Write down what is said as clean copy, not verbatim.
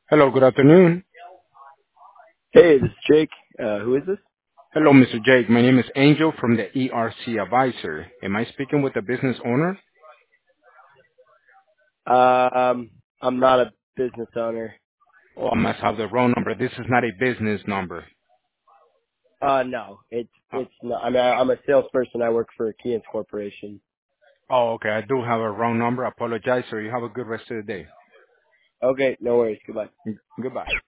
Hello, good afternoon. Hey, this is Jake. Who is this? Hello, Mr. Jake. My name is Angel from the ERC Advisor. Am I speaking with the business owner? I'm not a business owner. Oh, I must have the wrong number. This is not a business number. No, it's Uh, it's not. I mean, I'm a salesperson. I work for Keyence Corporation. oh, okay. I do have a wrong number. I apologize, sir. You have a good rest of the day. Okay, no worries. Goodbye. Goodbye.